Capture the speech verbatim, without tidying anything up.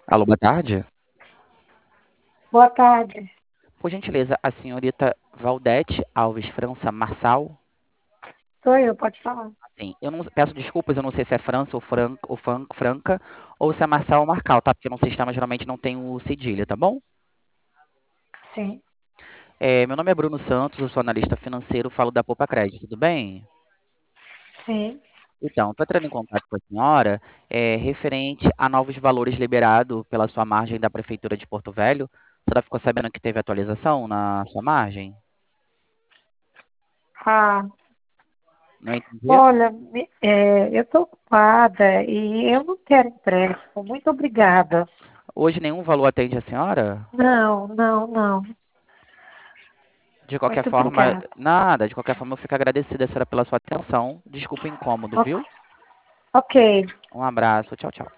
Alô, boa tarde. Boa tarde. Por gentileza, a senhorita Valdete Alves França Marçal? Sou eu, pode falar. Sim, eu não peço desculpas, eu não sei se é França ou, Fran, ou Fran- Franca, ou se é Marçal ou Marcal, tá? Porque no sistema geralmente não tem o cedilha, tá bom? Sim, É, meu nome é Bruno Santos, eu sou analista financeiro, falo da Poupa Crédito, tudo bem? sim. Então, estou entrando em contato com a senhora, é, referente a novos valores liberados pela sua margem da Prefeitura de Porto Velho. A senhora ficou sabendo que teve atualização na sua margem? Ah, Não entendi. olha, me- é, eu estou ocupada e eu não quero empréstimo. Muito obrigada. Hoje nenhum valor atende a senhora? Não, não, não. De qualquer Muito forma, obrigada. nada, de qualquer forma eu fico agradecida, senhora, pela sua atenção. Desculpa o incômodo, O- viu? Ok. Um abraço, tchau, tchau.